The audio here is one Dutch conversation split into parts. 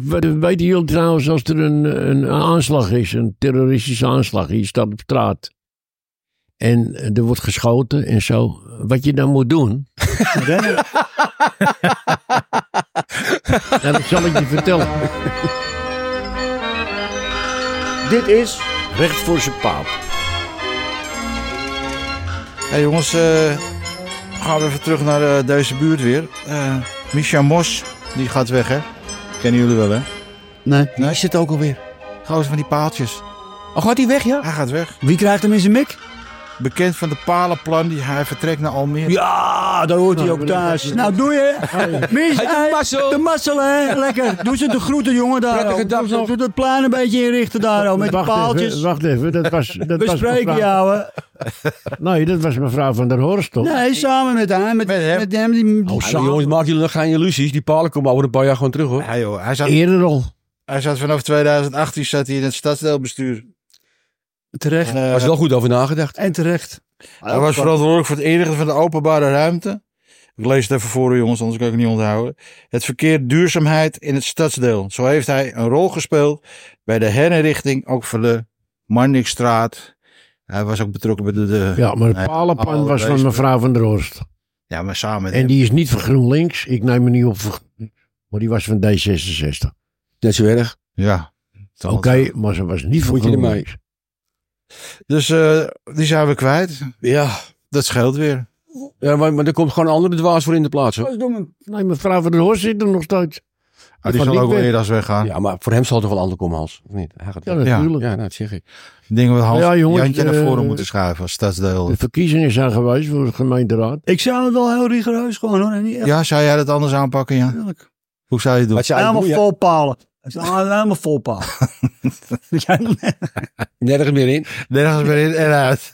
Weten jullie trouwens als er een aanslag is, een terroristische aanslag, je staat op straat en er wordt geschoten en zo, wat je dan moet doen? Rennen. Nou, dat zal ik je vertellen. Dit is... Recht voor zijn paap. Hey jongens, gaan we even terug naar deze buurt weer. Misha Mos, die gaat weg hè? Kennen jullie wel hè? Nee. Nee, zit ook alweer. Gozer van die paaltjes. Oh, gaat hij weg, ja? Hij gaat weg. Wie krijgt hem in zijn mik? Bekend van de palenplan, hij vertrekt naar Almere. Ja, daar hoort hij ook thuis. Nou, doe je. Mis, de mazzel, hè. Lekker. Doe ze de groeten, jongen, daar. Prettige dag nog. Doe het plein een beetje inrichten daar, met die paaltjes. Wacht even, dat was We mevrouw... spreken jou, hè. Nee, dat was mevrouw van der Horst, toch? Nee, samen met hem. Met hem die... Jongens, maken jullie nog geen illusies. Die palen komen over een paar jaar gewoon terug, hoor. Ja joh, Eerder al. hij zat vanaf 2018 zat hij in het stadsdeelbestuur. Terecht. En, Was er wel goed over nagedacht. En terecht. hij was verantwoordelijk voor het inrichten van de openbare ruimte. Ik lees het even voor jongens, anders kan ik het niet onthouden. Het verkeer duurzaamheid in het stadsdeel. Zo heeft hij een rol gespeeld bij de herinrichting, ook voor de Marnixstraat. Hij was ook betrokken bij de Ja, maar het palenplan was van mevrouw van der Horst. Ja, maar samen met En hem. die is niet van GroenLinks. Ik neem me niet op. Maar die was van D66. Net zo erg. Ja. Oké, maar ze was niet van Moet je ermee. GroenLinks. Dus die zijn we kwijt. Ja. Dat scheelt weer. Ja, maar er komt gewoon een andere dwaas voor in de plaats, hoor. Nee, mevrouw van der Horst zit er nog steeds. Die gaat zal niet ook wel weg. eerder als weggaan. Ja, maar voor hem zal het toch wel ander komen, Hans? Of niet? Hij gaat Ja, weg. natuurlijk. Ja, nou, dat zeg ik. Dingen wat Hans Ja, jongens, Jantje naar voren moeten schuiven als stadsdeel. De verkiezingen zijn geweest voor de gemeenteraad. Ik zou het wel heel rigoureus gewoon, hoor. En niet echt Ja, zou jij dat anders aanpakken, Jan? eerlijk. Hoe zou je het doen? Wat ze Helemaal eigenlijk vol palen. Het is helemaal vol palen. nergens meer in. Nergens meer in en uit.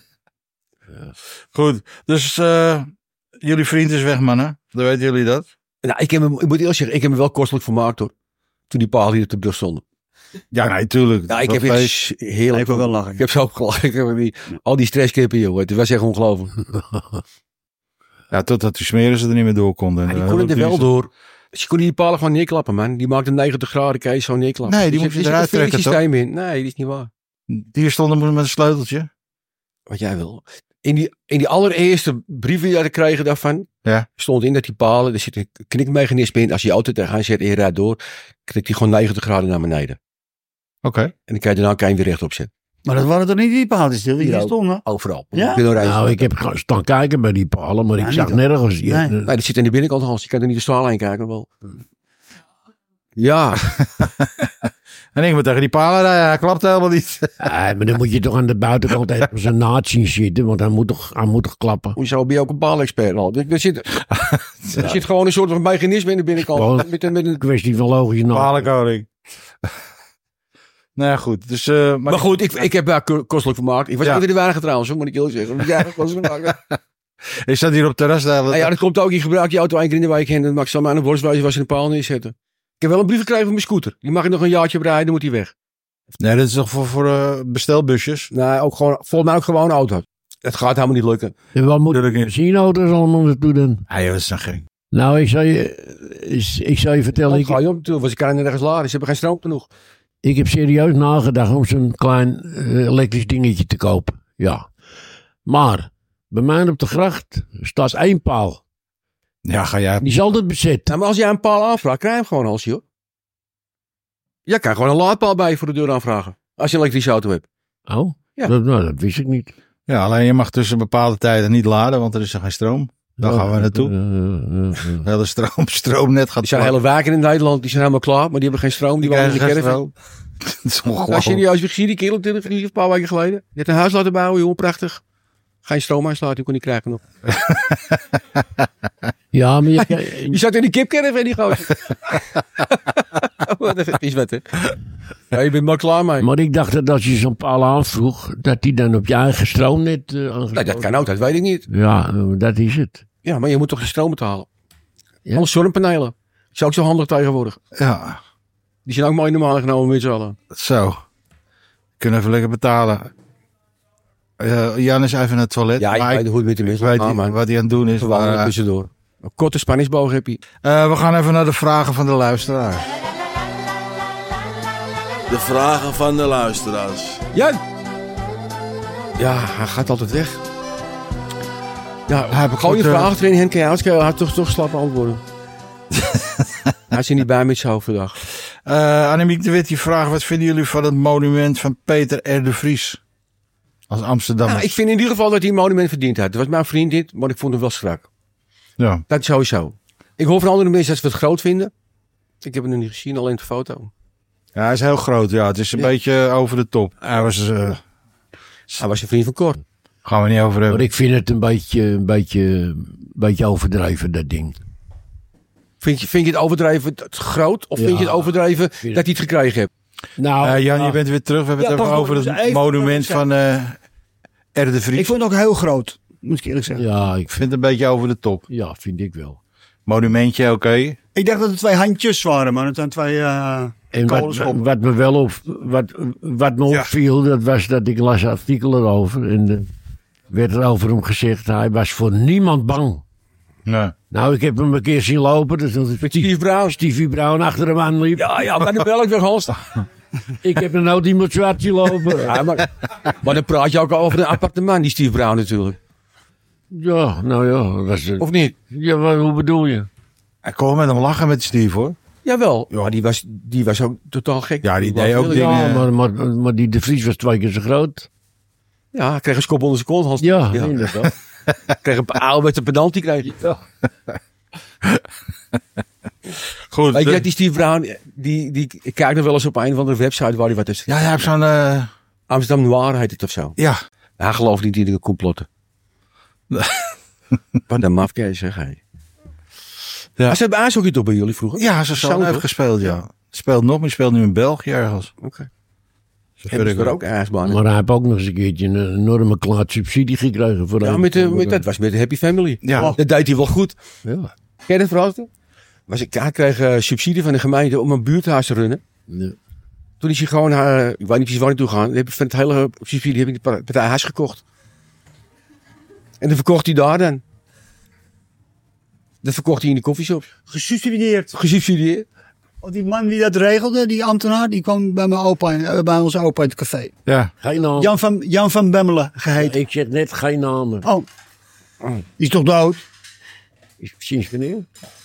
Goed, dus jullie vriend is weg, mannen. Dan weten jullie dat. Nou, ik moet eerlijk zeggen, ik heb me wel kostelijk vermaakt, hoor. Toen die palen hier op de brug stonden. Ja, nee, tuurlijk. Nou, ik heb iets heerlijk. Ik wil wel lachen. Ik heb zo gelachen. Ik heb al die stresskippen, joh. Het was echt ongelooflijk. Ja, totdat die smeren ze er niet meer door konden. Maar die konden er wel door. Ze konden die palen gewoon neerklappen, man. Die maakte 90 graden, kan je zo neerklappen. Nee, die Dus moet je er eruit zit een trekken, systeem in. Nee, die is niet waar. Die stonden met een sleuteltje. Wat jij wil. In die allereerste brieven die we kregen daarvan, Ja. stond in dat die palen, er zit een knikmechanisme in. Als je je auto tegenaan zet en je rijdt door, knikt die gewoon 90 graden naar beneden. Oké. En dan kan je daarna weer rechtop zetten. Maar dat waren toch niet die paaltjes die hier Ja. stonden? Overal. Ja? Je kunt er rijden. Nou, ik heb gaan staan kijken bij die palen, maar Ja, ik zag niet nergens. Nee. Nee, dat zit aan de binnenkant, Hans. Je kan er niet de straal heen kijken. Wel. Ja, En ik moet tegen die palen rijden. Hij klapt helemaal niet. Ja, maar dan moet je toch aan de buitenkant even zijn naad zien zitten, want hij moet toch klappen. hoezo ben je ook een paalexpert al? Er zit gewoon een soort van mechanisme in de binnenkant. Gewoon- Met een Een kwestie van logisch naad. Palenkoning. Nou ja, goed. Dus, Maar goed, ik heb daar kostelijk vermaakt. Ik was Ja. even in de wagen trouwens, hoor, moet ik eerlijk zeggen. Ja, kostelijk vermaakt. ik zat hier op het terras. Nou ja, dat komt ook. Je gebruikt je auto één keer in de week en dan mag ik zo maar aan een borstwijze was in een paal neerzetten. Ik heb wel een brief gekregen van mijn scooter. Die mag ik nog een jaartje rijden, dan moet hij weg. Nee, dat is toch voor bestelbusjes? Nou, ook gewoon, volgens mij ook gewoon een auto. Het gaat helemaal niet lukken. En wat moet Natuurlijk de niet. benzineauto's allemaal naartoe dan? Ah, joh, dat is nog geen. Nou, ik zou je vertellen, Ik ga je op natuurlijk, want ze kunnen nergens laden. Ze hebben geen stroom genoeg. ik heb serieus nagedacht om zo'n klein elektrisch dingetje te kopen. Ja. Maar, bij mij op de gracht staat 1 paal. Ja, ga jij. Die is altijd bezet. Nou, maar als jij een paal aanvraagt, krijg je hem gewoon als je, hoor. Jij kan gewoon een laadpaal bij je voor de deur aanvragen. Als je een elektrische auto hebt. Oh? Ja. Dat wist ik niet. Ja, alleen je mag tussen bepaalde tijden niet laden, want er is er geen stroom. Daar gaan we naartoe. Het hele stroomnet gaat Er zijn hele wijken in Nederland, die zijn helemaal klaar. Maar die hebben geen stroom, die wonen in de krijgen caravan. Dat is Nou, ongelooflijk. serieus, wie zie die kerel een paar weken geleden? Je hebt een huis laten bouwen, jongen, prachtig. Geen stroomaansluiting kon niet krijgen nog. Ja, maar Je zat in die kipcaravan, die gozer. Wat een is wat, hè? Ja, je bent maar klaar mee. maar ik dacht dat als je zo'n paal aanvroeg, dat die dan op je eigen stroomnet aangesloten. Nee, dat kan ook, dat weet ik niet. Ja, dat is het. Ja, maar je moet toch de stroom betalen. Ja. Alle zonnepanelen. Is ook zo handig tegenwoordig. Ja, Die zijn ook mooi normaal genomen met z'n allen. zo. Kunnen even lekker betalen. Jan is even naar het toilet. Ja, maar ik weet hoe het met de ik mensen weet gaat, man. wat hij aan het doen is. Gewoon Maar, tussendoor. Een korte spanningsboog heb je. we gaan even naar de vragen van de luisteraar. De vragen van de luisteraars. Jan! Ja, hij gaat altijd weg. Ja, Hij heeft gooi je goed, vragen erin, Henk Jaans, kan hij toch slap antwoorden. Hij is er niet bij met zijn vandaag. Annemiek de Wit die vraagt: wat vinden jullie van het monument van Peter R. de Vries? Als Amsterdammer. Nou, ik vind in ieder geval dat hij een monument verdient had. Het was mijn vriend dit, maar ik vond hem wel strak. Ja. Dat sowieso. Ik hoor van andere mensen dat ze het groot vinden. Ik heb hem nog niet gezien, alleen de foto. Ja, hij is heel groot. Ja, het is een beetje over de top. Hij was... Hij was een vriend van Cor. gaan we niet over hebben. Maar ik vind het een beetje overdreven, dat ding. Vind je het overdreven groot? Of vind je het overdreven dat hij het gekregen heeft? Nou, Jan, je bent weer terug. We hebben het Ja, even wacht, over het even- monument van R. de Vries. Ik vond het ook heel groot, moet ik eerlijk zeggen. ja, Ik vind het een beetje over de top. ja, vind ik wel. Monumentje, oké. Ik dacht dat het 2 handjes waren, maar het zijn 2 En kolenschoppen. wat me wel wat me opviel, dat was dat ik las artikelen erover. En werd er over hem gezegd, hij was voor niemand bang. Nee. Nou, ik heb hem een keer zien lopen. Dus dat Steve Brown. Stevie Brown achter hem aan liep. Ja, bij de Melkweg, Hans. Ik heb er nou iemand zwart zien lopen. Ja, maar dan praat je ook al over een appartement, die Steve Brown natuurlijk. Ja, nou ja. Dat is, Of niet? ja, hoe bedoel je? Ik kon met hem lachen met Steve, hoor. Jawel. Ja, die was ook totaal gek. Ja, die deed ook Ja, dingen. Ja, maar die De Vries was 2 keer zo groot. Ja, hij kreeg een skop onder zijn kont, Hans. Ja, inderdaad. Hij kreeg een oude pedant, die kreeg hij. Goed. Weet je dat die Steve Brown, ik kijk nog wel eens op een of andere website waar hij wat is. Ja, hij heeft zo'n... Amsterdam Noir heet het of zo. ja. Hij gelooft niet in de complotten. Wat een mafkees, zeg hij. Ja. Ze hebben ijshockey toch bij jullie vroeger? Ja, zijn zoon heeft toch? gespeeld, ja. Speelt nog, maar speelt nu in België ergens. Oké. Zover Hebben ik ze er weet. ook ijsbanen? Maar hij heeft ook nog eens een keertje een enorme klaat subsidie gekregen. Voor Ja, een- dat was met de Happy Family. Ja. Dat deed hij wel goed. Ja. Ken je dat verhaal? Hij kreeg subsidie van de gemeente om een buurthuis te runnen. Ja. Toen is hij gewoon, ik weet niet precies waar hij toe gegaan. Van het hele subsidie heb ik het partijhuis gekocht. En dan verkocht hij daar dan. Dat verkocht hij in de koffieshop. Gesubsidieerd. Gesubsidieerd. Oh, die man die dat regelde, die ambtenaar, die kwam bij mijn opa, bij onze opa in het café. Ja. Geen naam. Jan van Bemmelen geheten. Ik zeg net geen namen. Oh, die is toch dood? Sinds wanneer?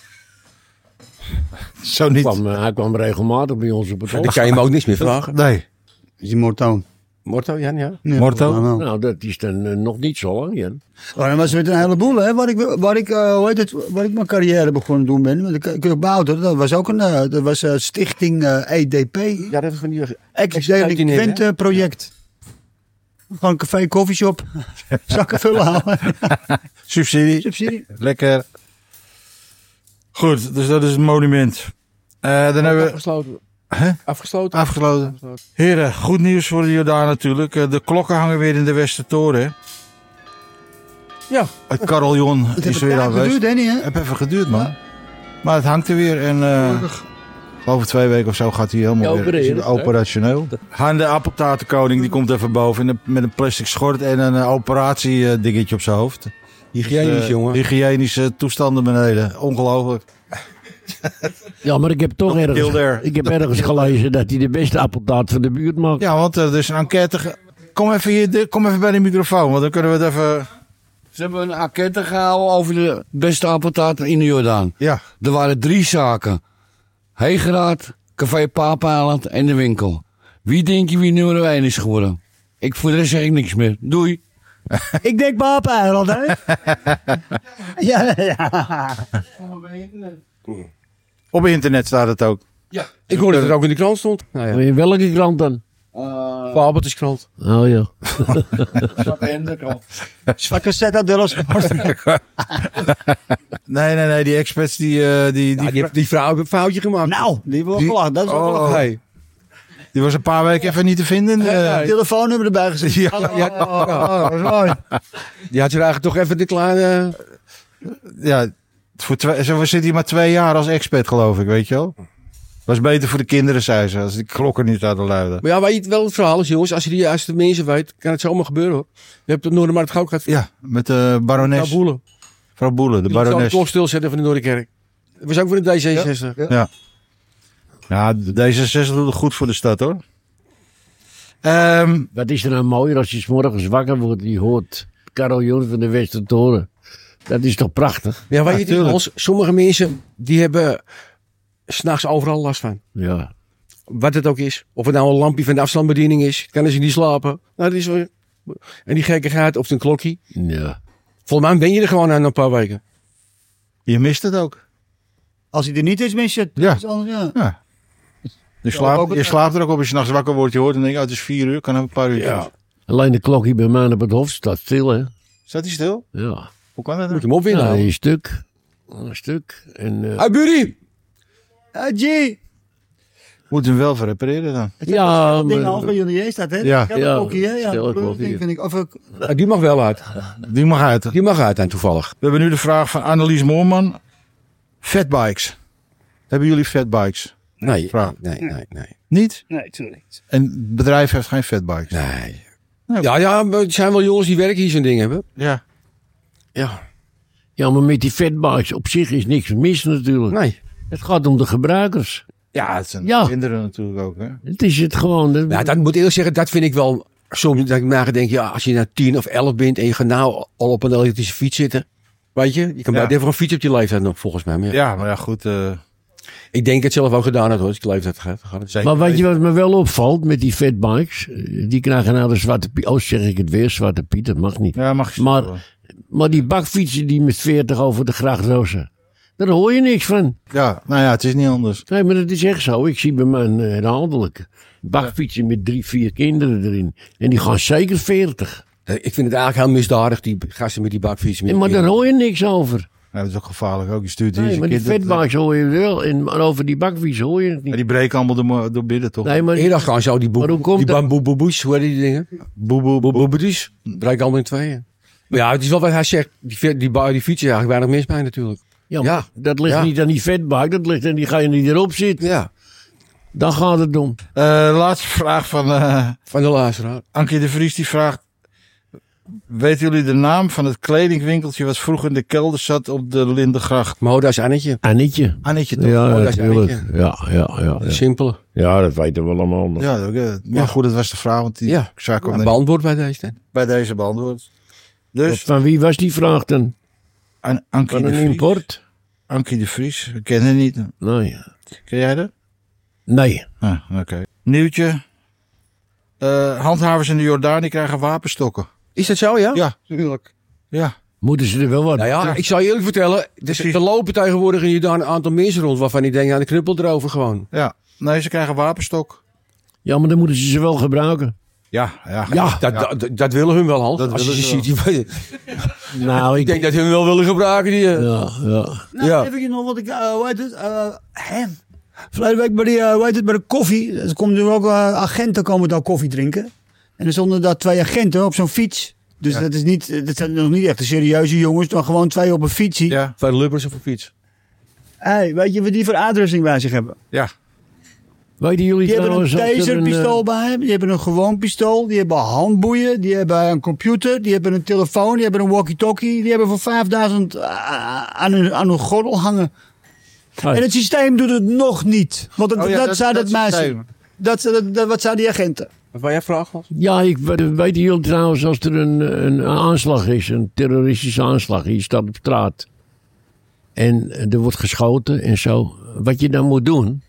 Zo niet. Hij kwam regelmatig bij ons op het Dan hof. kan je hem ook niks meer vragen. Nee. Is die Mortoon? Morto, Jan, ja. Ja, Morto? nou, nou. Nou, dat is dan nog niet zo lang, Jan. Oh, dat was met een heleboel, hè. Waar ik mijn carrière begonnen te doen ben. Met de Kurbouter, dat was ook dat was stichting EDP. Ja, dat is van die... Ex-delinquent project. Gewoon een café, koffieshop. Zakken vullen halen. Subsidie. Subsidie. Lekker. Goed, dus dat is het monument. Dan hebben we Afgesloten. Huh? Afgesloten. afgesloten. Heren, goed nieuws voor de Jordaan natuurlijk. De klokken hangen weer in de Westertoren. Ja. Het carillon Het is heeft weer een tijd aanwezig. geduurd, hè, niet, hè? Het heeft even geduurd, man. Maar het hangt er weer en over 2 weken of zo gaat hij helemaal Ja, weer is hij opereren, operationeel. Han de appeltaartenkoning die komt even boven met een plastic schort en een operatiedingetje op zijn hoofd. Hygiënisch, jongen. Hygiënische toestanden beneden. Ongelooflijk. Ja, maar ik heb toch Kilder. ergens gelezen dat hij de beste appeltaart van de buurt maakt. Ja, want er is een enquête. Kom even bij de microfoon, want dan kunnen we het even... Ze hebben een enquête gehouden over de beste appeltaart in de Jordaan. Ja, Er waren 3 zaken. Heegeraad, Café Paapeiland en de winkel. Wie denk je wie nummer 1 is geworden? Voor de rest zeg ik niks meer. Doei. Ik denk Paapeiland, hè? Ja. op internet staat het ook. Ik hoorde dat het ook in de krant stond. Nou ja. In welke krant dan? Fabeltjes krant. Oh ja. Zwakke Zeta de los. Nee, die experts die Ja, die heeft die vrouw een foutje gemaakt. Nou, die hebben we wel gelachen. Dat is wel Oh. gelachen. Hey. die was een paar weken even niet te vinden. Telefoonnummer erbij gezet. Ja. Dat is mooi. Die had je eigenlijk toch even de kleine... Ja, zo zit hij maar 2 jaar als expert, geloof ik, weet je wel. Was beter voor de kinderen, zei ze, als die klokken niet hadden luiden. Maar ja, weet je wel het verhaal is, jongens. Als je die juiste mensen weet, kan het zomaar gebeuren, hoor. Je hebt het Noordermarkt ook gehad. Ja, met de barones. Boelen. Vrouw Boelen, de Die zou de barones. klok stilzetten van de Noorderkerk. Dat was ook voor de D66. Ja, de D66 doet het goed voor de stad, hoor. Wat is er nou mooier als je 's morgens wakker wordt en je hoort carillon van de Westertoren. Dat is toch prachtig? Ja, weet je, tuurlijk. Hans, sommige mensen die hebben 's nachts overal last van. Ja. Wat het ook is. Of het nou een lampje van de afstandsbediening is. Kunnen ze niet slapen. Nou, dat is wel... En die gekkigheid of het een klokje. Ja. Volgens mij ben je er gewoon aan een paar weken. Je mist het ook. Als hij er niet is, mis je het. Ja. Dat is anders, ja. Ja. Je slaapt er ook op als je 's nachts wakker wordt. Je hoort en denk je, oh, het is 4 uur. Kan nog een paar uur. Ja. Alleen de klokje bij mij op het hof staat stil, hè? Staat hij stil? Ja. Hoe kan dat Moet dan? je hem opwinnen. Ja, Ja, een stuk. Een stuk. En, Hey, Buddy! G! Moet hem wel verrepareren dan. ja, Dat ding maar- al bij jullie staat, hè? Ja. Ja, klokje, hè? Ja, Stille dat klokje. ding vind ik. Of ik... Die mag wel uit. Die mag uit. Die mag uit en toevallig. We hebben nu de vraag van Annelies Moorman. Fatbikes. Hebben jullie fatbikes? Nee, Vraag. nee. Niet? Nee, natuurlijk niet. En het bedrijf heeft geen fatbikes? Nee. Ja, maar er zijn wel jongens die werken hier zo'n ding hebben. Ja. Ja. Ja, maar met die fatbikes op zich is niks mis natuurlijk. Nee. Het gaat om de gebruikers. Ja, het zijn Ja. kinderen natuurlijk ook. Hè? Het is het gewoon. Ja, dat moet ik eerlijk zeggen, dat vind ik wel soms dat ik nadenk, ja, als je nou 10 of 11 bent en je gaat nou al op een elektrische fiets zitten. Weet je kan Ja. bij voor een fiets op je leeftijd nog, volgens mij. Maar ja. Ja, maar ja, goed. Ik denk het zelf ook gedaan had, hoor, als ik leeftijd gaat. Zeker. Maar weet je wat me wel opvalt met die fatbikes? Die krijgen nou de Zwarte Piet. Oh, zeg ik het weer, Zwarte Piet, dat mag niet. Ja, mag je Maar die bakfietsen die met 40 over de gracht rozen. Daar hoor je niks van. Ja, nou ja, het is niet anders. Nee, maar dat is echt zo. Ik zie bij mijn herhaaldelijk bakfietsen met 3, 4 kinderen erin. En die gaan zeker 40. Ik vind het eigenlijk heel misdadig, die gasten met die bakfietsen. Maar daar hoor je niks over. Ja, dat is ook gevaarlijk ook. Je stuurt hier Nee, zijn maar die kind. fatbikes hoor je wel. Maar over die bakfietsen hoor je het Maar niet. die breken allemaal door binnen, toch? Nee, maar Eerder gaan zo die Maar hoe komt die dat? bamboeboeboes, hoe heet die dingen? Boeboeboeboes. Draai ik allemaal in tweeën. Maar ja, het is wel wat hij zegt. Die fietsen is eigenlijk weinig mis bij natuurlijk. ja, ja. dat ligt Ja. niet aan die fatbike. Dat ligt aan die ga je niet erop zitten. Ja, Dan gaat het om. Laatste vraag van van de luisteraar. Ankie de Vries. Die vraagt... Weten jullie de naam van het kledingwinkeltje wat vroeger in de kelder zat op de Lindengracht? Moda's Annetje. Annetje. Annetje toch? Ja, dat is natuurlijk. Annetje. Ja. Simpele. Ja, dat weten we allemaal nog. Ja, maar goed, dat was de vraag, want die Ja. zaak kwam Een er beantwoord bij deze. bij deze beantwoord. Dus, Van wie was die vraag dan? Ankie Van de een Vries. import? Ankie de Vries, we kennen niet. Nee. Ken jij dat? Nee. Ah, oké. Nieuwtje. Handhavers in de Jordaan die krijgen wapenstokken. Is dat zo, ja? Ja, Tuurlijk. ja. Moeten ze er wel wat? Nou ja, ik zal je eerlijk vertellen. Er lopen tegenwoordig in Jordaan een aantal mensen rond waarvan ik denk, aan de knuppel erover gewoon. Ja, nee, ze krijgen wapenstok. Ja, maar dan moeten ze wel gebruiken. Ja. Ja. Dat willen hun wel, Hans. Dat Als je willen ze ze ziet, Nou, ik denk dat hun wel willen gebruiken. Die, Ja. Nou, Ja. even nog wat ik, hoe heet het? Verleden week bij, hoe heet het, bij de koffie. Er komen nu ook agenten komen daar koffie drinken. En er stonden daar 2 agenten op zo'n fiets. Dus dat zijn nog niet echt de serieuze jongens, maar gewoon 2 op een fietsie. Ja, Van Lubbers of een fiets. Hey, weet je wat die voor uitrusting bij zich hebben? ja. Weten jullie Die hebben een trouwens of er taserpistool bij hem, die hebben een gewoon pistool, die hebben handboeien, die hebben een computer, die hebben een telefoon, die hebben een walkie-talkie, die hebben voor 5000 aan hun gordel hangen. Hey. En het systeem doet het nog niet. Want Oh ja, dat zei dat meisje. systeem. Wat zei die agenten? Wat wou jij vragen, Hans? Ja, weten jullie trouwens als er een aanslag is, een terroristische aanslag, je staat op straat en er wordt geschoten en zo, wat je dan moet doen?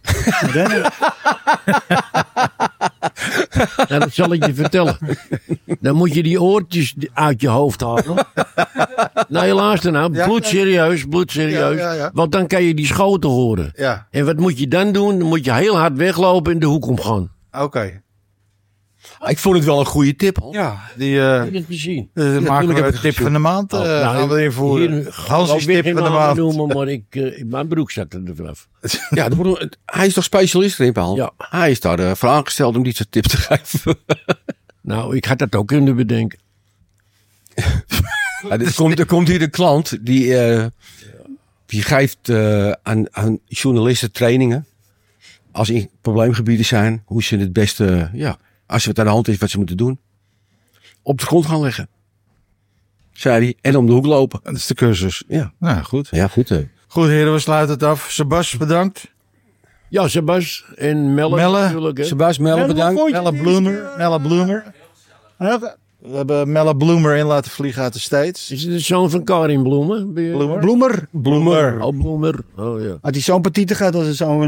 Nou, dat zal ik je vertellen. Dan moet je die oortjes uit je hoofd halen. Nou, luister nou, bloedserieus. Ja. Want dan kan je die schoten horen. Ja, En wat moet je dan doen? Dan moet je heel hard weglopen en de hoek omgaan. oké. Ik vond het wel een goede tip, Hans. Ja, die Heb je het gezien? maken tuurlijk we heb een ik tip gezien. van de maand. Gaan we invoeren. Hans is tip van de maand. Noemen, maar mijn broek zat er vanaf. Ja, hij is toch specialist erin, Paul? Ja. Hij is daar voor aangesteld om die soort tips te geven. Nou, ik had dat ook kunnen bedenken. Ja, er komt hier een klant die geeft aan journalisten trainingen. Als in probleemgebieden zijn, hoe ze het beste, als er wat aan de hand is, wat ze moeten doen. Op de grond gaan leggen. Zei hij. En om de hoek lopen. Dat is de cursus. Ja, Nou, goed. ja goed. Goed, heren, we sluiten het af. Sebas, bedankt. Ja, Sebas en Melle. Melle. Natuurlijk, hè. Sebas, Melle, bedankt. Melle Bloemer. We hebben Melle Bloemer in laten vliegen uit de States. Is het de zoon van Karin Bloemen? Bloemer. Oh, Bloemer. Oh, ja. Had hij zo'n petite gehad als het zo'n...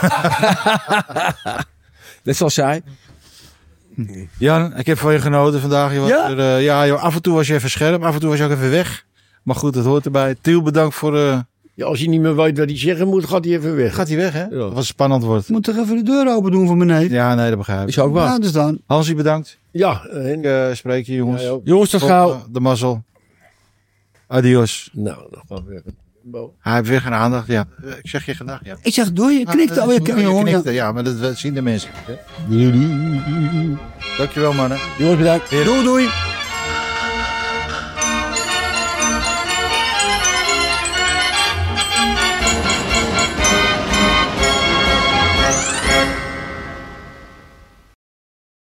Net zoals zij. Jan, ik heb van je genoten vandaag. Je was Ja? joh, af en toe was je even scherp, af en toe was je ook even weg. Maar goed, dat hoort erbij. Tiel, bedankt voor... Ja, als hij niet meer weet wat hij zeggen moet, gaat hij even weg. Gaat hij weg, hè? Dat was een spannend woord. Ik moet toch even de deur open doen voor meneer. Ja, nee, dat begrijp ik. Is ook waar. Ja, dus dan. Hansie, bedankt. Ja, en, Ik spreek je, jongens. Ja, ook. Jongens, tot gauw. De mazzel. Adios. nou, dan gaan we weer. Hij heeft weer geen aandacht. Ja. Ik zeg je gedag. Ja. Ik zeg, doe je knikt alweer. Je jongen. knikte, ja, maar dat zien de mensen. Dankjewel, mannen. Jongens, bedankt. Doei.